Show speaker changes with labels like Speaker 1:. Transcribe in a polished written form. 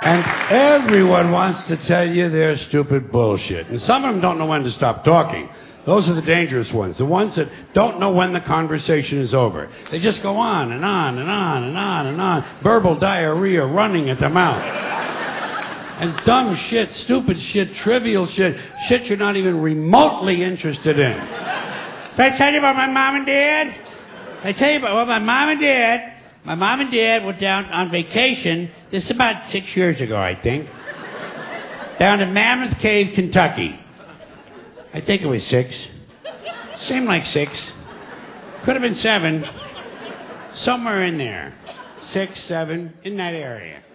Speaker 1: And everyone wants to tell you their stupid bullshit. And some of them don't know when to stop talking. Those are the dangerous ones. The ones that don't know when the conversation is over. They just go on and on and on and on and on. Verbal diarrhea running at the mouth. And dumb shit, stupid shit, trivial shit. Shit you're not even remotely interested in. Did I tell you about my mom and dad? I tell you about my mom and dad. My mom and dad went down on vacation. This is about 6 years ago, I think. Down to Mammoth Cave, Kentucky. I think it was 6. Seemed like 6. Could have been 7. Somewhere in there. 6, 7, in that area.